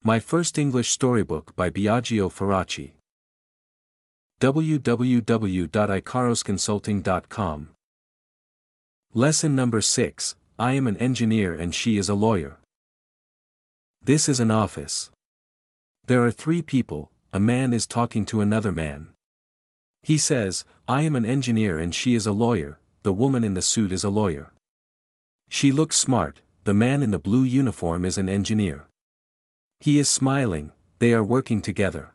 My First English Storybook by Biagio Faraci. www.icarosconsulting.com. Lesson number 6, I am an engineer and she is a lawyer. This is an office. There are 3 people, a man is talking to another man. He says, I am an engineer and she is a lawyer, the woman in the suit is a lawyer. She looks smart, the man in the blue uniform is an engineer. He is smiling, they are working together.